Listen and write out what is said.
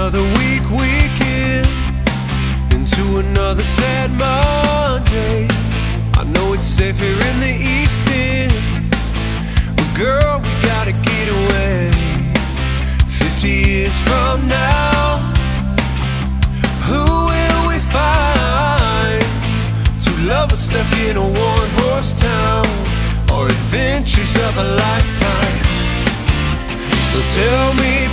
another weekend, into another sad Monday. I know it's safe here in the East End, but girl, we gotta get away. 50 years from now, who will we find? Two lovers stuck in a one-horse town, or adventures of a lifetime. So tell me,